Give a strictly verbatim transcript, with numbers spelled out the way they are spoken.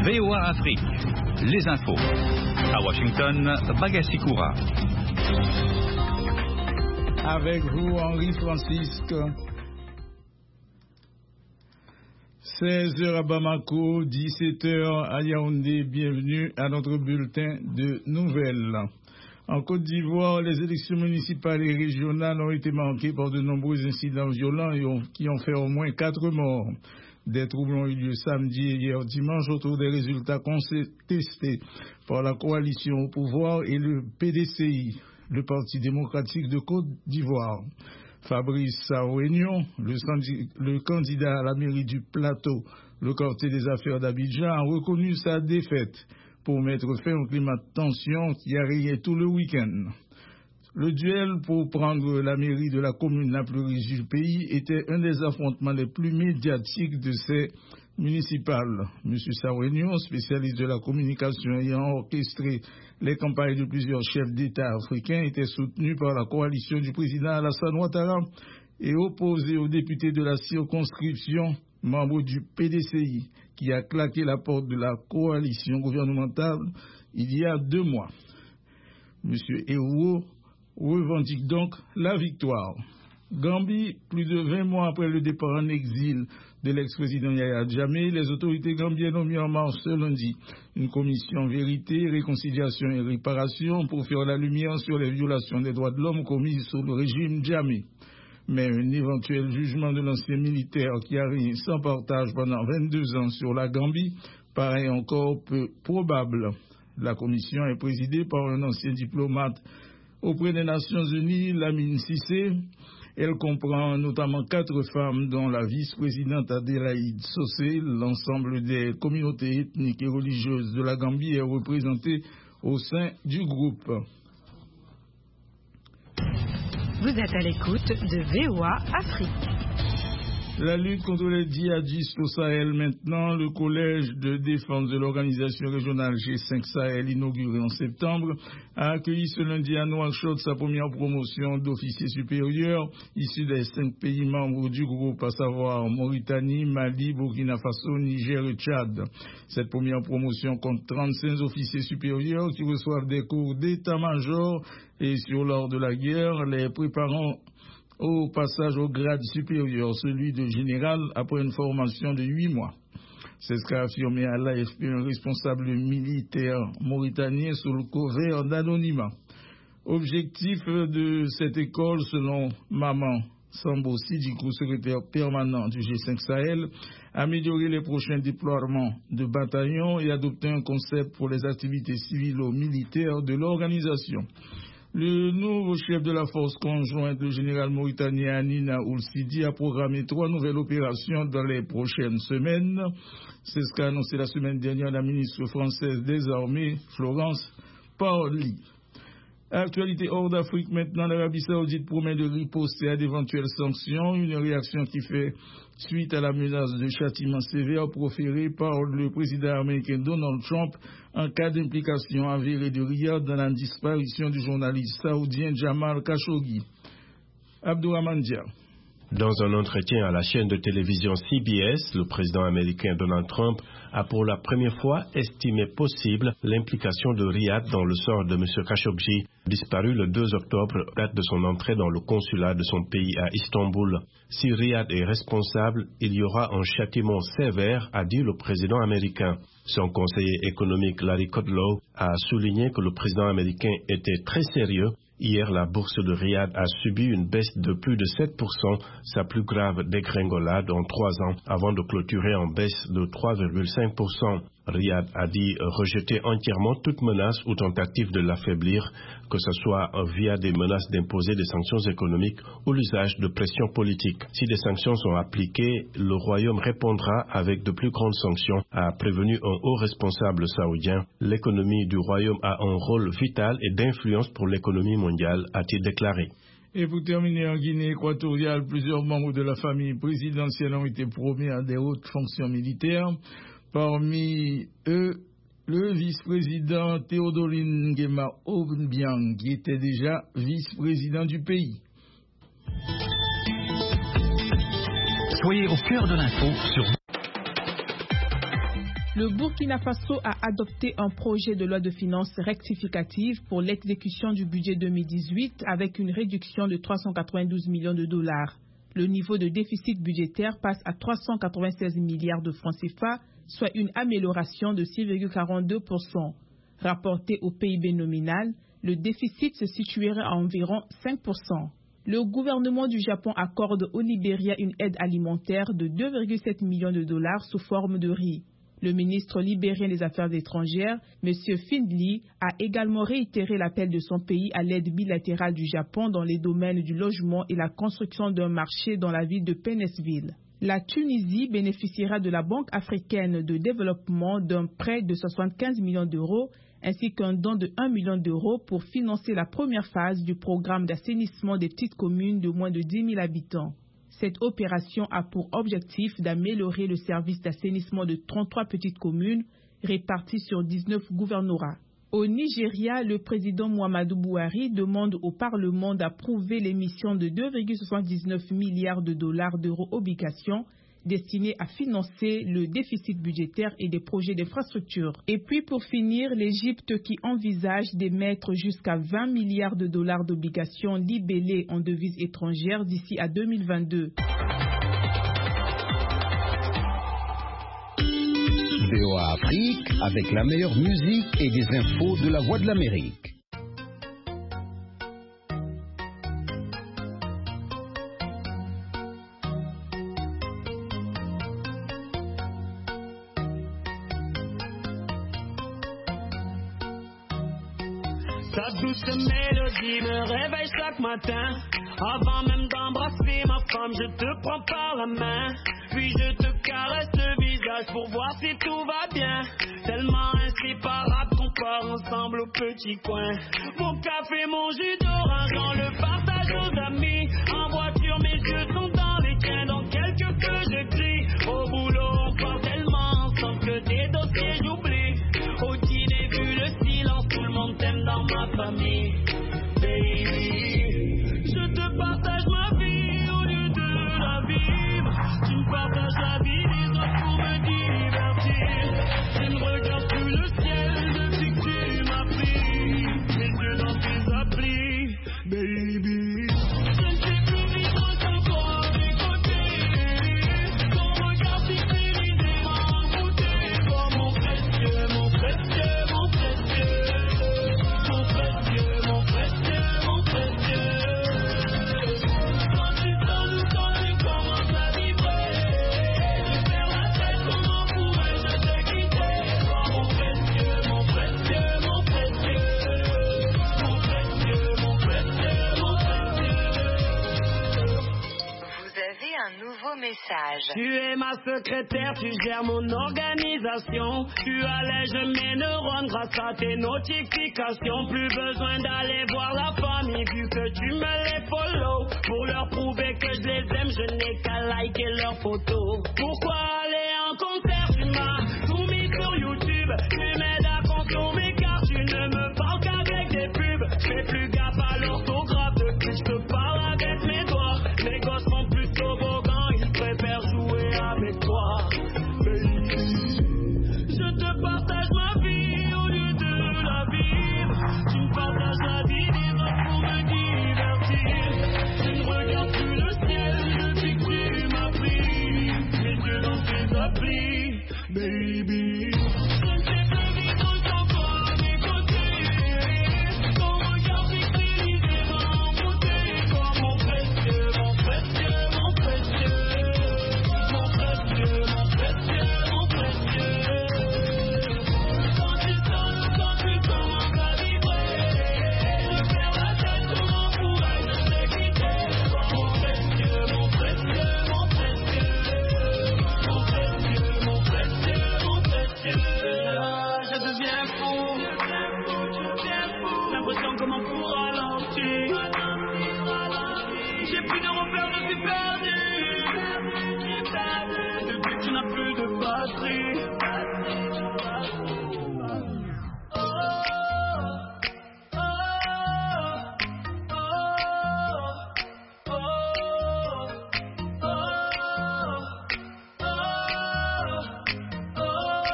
V O A Afrique, les infos. À Washington, Bagassi Koura. Avec vous, Henri Francisque. seize heures à Bamako, dix-sept heures à Yaoundé. Bienvenue à notre bulletin de nouvelles. En Côte d'Ivoire, les élections municipales et régionales ont été marquées par de nombreux incidents violents qui ont fait au moins quatre morts. Des troubles ont eu lieu samedi et hier dimanche autour des résultats contestés par la coalition au pouvoir et le P D C I, le Parti démocratique de Côte d'Ivoire. Fabrice Saouénion, le, le candidat à la mairie du Plateau, le quartier des affaires d'Abidjan, a reconnu sa défaite pour mettre fin au climat de tension qui a rayé tout le week-end. Le duel pour prendre la mairie de la commune la plus riche du pays était un des affrontements les plus médiatiques de ces municipales. M. Saouénion, spécialiste de la communication ayant orchestré les campagnes de plusieurs chefs d'État africains, était soutenu par la coalition du président Alassane Ouattara et opposé au député de la circonscription, membre du P D C I, qui a claqué la porte de la coalition gouvernementale il y a deux mois. M. Ewo revendique donc la victoire. Gambie, plus de vingt mois après le départ en exil de l'ex-président Yahya Jammeh, les autorités gambiennes ont mis en marche ce lundi une commission vérité, réconciliation et réparation pour faire la lumière sur les violations des droits de l'homme commises sous le régime Jammeh. Mais un éventuel jugement de l'ancien militaire qui a régné sans partage pendant vingt-deux ans sur la Gambie paraît encore peu probable. La commission est présidée par un ancien diplomate auprès des Nations Unies, Lamine Cissé. Elle comprend notamment quatre femmes, dont la vice-présidente Adélaïde Sosé. L'ensemble des communautés ethniques et religieuses de la Gambie est représenté au sein du groupe. Vous êtes à l'écoute de V O A Afrique. La lutte contre les djihadistes au Sahel maintenant. Le collège de défense de l'organisation régionale G cinq Sahel, inauguré en septembre, a accueilli ce lundi à Nouakchott sa première promotion d'officiers supérieurs issus des cinq pays membres du groupe, à savoir Mauritanie, Mali, Burkina Faso, Niger et Tchad. Cette première promotion compte trente-cinq officiers supérieurs qui reçoivent des cours d'état-major et sur l'ordre de la guerre, les préparant au passage au grade supérieur, celui de général, après une formation de huit mois. C'est ce qu'a affirmé à l'A F P un responsable militaire mauritanien sous le couvert d'anonymat. Objectif de cette école, selon Maman Sambo Sidikou, secrétaire permanent du G cinq Sahel, améliorer les prochains déploiements de bataillons et adopter un concept pour les activités civilo-militaires de l'organisation. Le nouveau chef de la force conjointe, le général mauritanien Anina Oulsidi, a programmé trois nouvelles opérations dans les prochaines semaines. C'est ce qu'a annoncé la semaine dernière la ministre française des Armées, Florence Parly. Actualité hors d'Afrique maintenant, l'Arabie Saoudite promet de riposter à d'éventuelles sanctions, une réaction qui fait suite à la menace de châtiment sévère proférée par le président américain Donald Trump en cas d'implication avérée de Riyad dans la disparition du journaliste saoudien Jamal Khashoggi. Abdourahmane Dia. Dans un entretien à la chaîne de télévision C B S, le président américain Donald Trump a pour la première fois estimé possible l'implication de Riyad dans le sort de M. Khashoggi, disparu le deux octobre, date de son entrée dans le consulat de son pays à Istanbul. Si Riyad est responsable, il y aura un châtiment sévère, a dit le président américain. Son conseiller économique Larry Kudlow a souligné que le président américain était très sérieux. Hier, la bourse de Riyad a subi une baisse de plus de sept pour cent, sa plus grave dégringolade en trois ans, avant de clôturer en baisse de trois virgule cinq pour cent. Riyad a dit rejeter entièrement toute menace ou tentative de l'affaiblir, que ce soit via des menaces d'imposer des sanctions économiques ou l'usage de pression politique. Si des sanctions sont appliquées, le Royaume répondra avec de plus grandes sanctions, a prévenu un haut responsable saoudien. L'économie du Royaume a un rôle vital et d'influence pour l'économie mondiale, a-t-il déclaré. Et pour terminer, en Guinée équatoriale, plusieurs membres de la famille présidentielle ont été promus à des hautes fonctions militaires. Parmi eux, le vice-président Théodoline Nguema Obiang, qui était déjà vice-président du pays. Soyez au cœur de l'info sur Le Burkina Faso a adopté un projet de loi de finances rectificative pour l'exécution du budget deux mille dix-huit avec une réduction de trois cent quatre-vingt-douze millions de dollars. Le niveau de déficit budgétaire passe à trois cent quatre-vingt-seize milliards de francs C F A, soit une amélioration de six virgule quarante-deux pour cent. Rapporté au P I B nominal, le déficit se situerait à environ cinq pour cent. Le gouvernement du Japon accorde au Libéria une aide alimentaire de deux virgule sept millions de dollars sous forme de riz. Le ministre libérien des Affaires étrangères, M. Findley, a également réitéré l'appel de son pays à l'aide bilatérale du Japon dans les domaines du logement et la construction d'un marché dans la ville de Pennesville. La Tunisie bénéficiera de la Banque africaine de développement d'un prêt de soixante-quinze millions d'euros ainsi qu'un don de un million d'euros pour financer la première phase du programme d'assainissement des petites communes de moins de dix mille habitants. Cette opération a pour objectif d'améliorer le service d'assainissement de trente-trois petites communes réparties sur dix-neuf gouvernorats. Au Nigeria, le président Muhammadu Buhari demande au Parlement d'approuver l'émission de deux virgule soixante-dix-neuf milliards de dollars d'euros obligations destinées à financer le déficit budgétaire et des projets d'infrastructure. Et puis pour finir, l'Égypte qui envisage d'émettre jusqu'à vingt milliards de dollars d'obligations libellées en devises étrangères d'ici à deux mille vingt-deux. V O A Afrique avec la meilleure musique et des infos de la Voix de l'Amérique. Ta douce mélodie me réveille chaque matin. Avant même d'embrasser ma femme, je te prends par la main. Puis je te caresse le visage pour voir si tout va bien. Tellement inséparable qu'on part ensemble au petit coin. Mon café, mon jus d'orange, on le partage aux amis. En voiture, mes yeux sont dans les tiens, dans quelques que je crie. Au boulot, on part tellement ensemble que des dossiers j'oublie. Au dîner, vu le silence, tout le monde t'aime dans ma famille. Baby, je te partage ma vie au lieu de la vivre. Tu me partages la vie des autres pour me divertir. Je ne regarde plus le ciel depuis que tu m'as pris. Mes yeux dans tes applis, baby. Je ne sais plus vivre sans toi à mes côtés. Ton regard fidélisé m'a envoûté. Toi mon précieux, mon précieux, mon précieux. Mon précieux, mon précieux, mon précieux. Quand tu sors nous quand tu commences à vibrer. Je perds la tête, comment pourrais-je te quitter? Toi mon précieux, mon précieux, mon précieux. Mon précieux, mon précieux, mon précieux. Vous avez un nouveau message. Tu es ma secrétaire, tu gères mon organisation. Tu allèges mes neurones grâce à tes notifications. Plus besoin d'aller voir la famille vu que tu me les follow. Pour leur prouver que je les aime, je n'ai qu'à liker leurs photos. Pourquoi aller en concert? Tu m'as soumis sur YouTube. Tu m'aides à consommer car tu ne me parles qu'avec des pubs. Je fais plus gaffe à l'orthographe depuis que je te parle avec mes doigts. Mes gosses sont plus toboggans, ils préfèrent jouer avec toi. Baby, je te partage ma vie au lieu de la vivre. Tu me partages la vie des autres pour me divertir. Je ne regarde plus le ciel depuis que tu m'as pris. Mes yeux dans tes applis, baby. Je ne sais plus vivre sans toi à mes côtés. Ton regard fidélisé m'a envoûté. Toi mon précieux, mon précieux, mon précieux. Mon précieux, mon précieux, mon précieux. Quand tu sonnes, quand tu commences à vibrer. Je perds la tête, comment pourrais-je te quitter? Toi mon précieux, mon précieux, mon précieux. Mon précieux, mon précieux, mon précieux. Je deviens fou, l'impression que mon pouls ralentit. J'ai plus de repères, je suis perdu. Depuis que tu n'as plus de batterie.